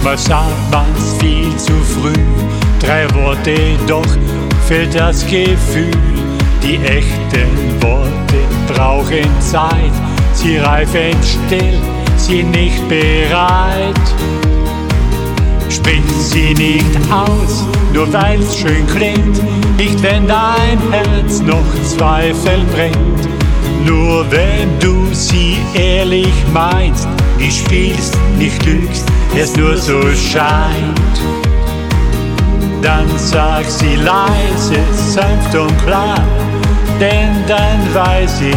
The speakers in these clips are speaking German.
Manchmal sagt man's viel zu früh, 3 Worte, doch fehlt das Gefühl. Die echten Worte brauchen Zeit, sie reifen still, sie nicht bereit. Sprich sie nicht aus, nur weil's schön klingt, nicht wenn dein Herz noch Zweifel bringt. Nur wenn du sie ehrlich meinst, nicht spielst, nicht lügst, es nur so scheint, dann sag sie leise, sanft und klar, denn dann weiß ich,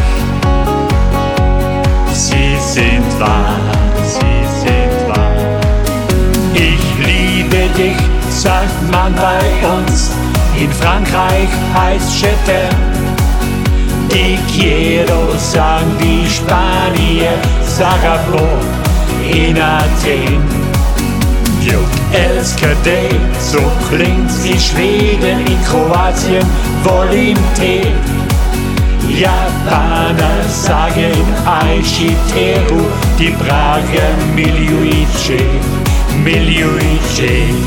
sie sind wahr, sie sind wahr. Ich liebe dich, sagt man bei uns, in Frankreich heißt je t'aime. Te quiero, sagen die Spanier, sag amor in Athen. Jo LSKD, so klingt's in Schweden, in Kroatien, volim-te. Japaner sagen Aishiteru, die Prager Miliuice, Miliuice.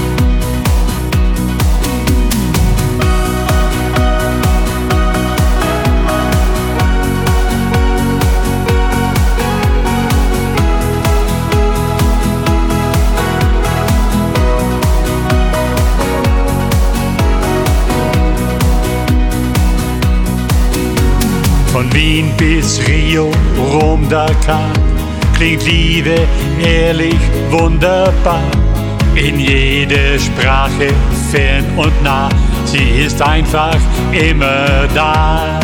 Von Wien bis Rio, Rom, Dakar, klingt Liebe ehrlich wunderbar. In jeder Sprache, fern und nah, sie ist einfach immer da.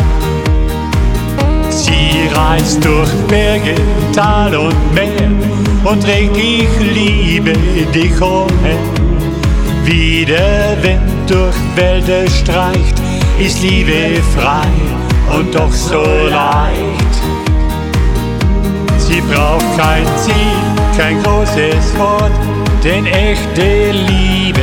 Sie reist durch Berge, Tal und Meer und trägt ich liebe dich umher. Wie der Wind durch Wälder streicht, ist Liebe frei und doch so leicht. Sie braucht kein Ziel, kein großes Wort, denn echte Liebe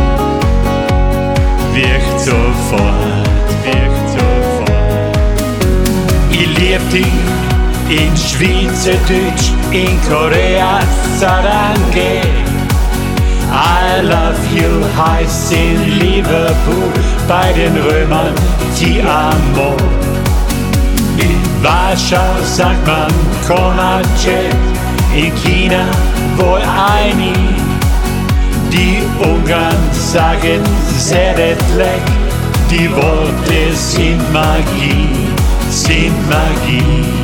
wirkt sofort, wirkt sofort. Ich lieb dich in Schweizerdeutsch, in Korea, Sarange. I love you heißt in Liverpool, bei den Römern Ti amo. In Warschau sagt man Konace, in China wohl Aini. Die Ungarn sagen Szeretlek, die Worte sind Magie, sind Magie.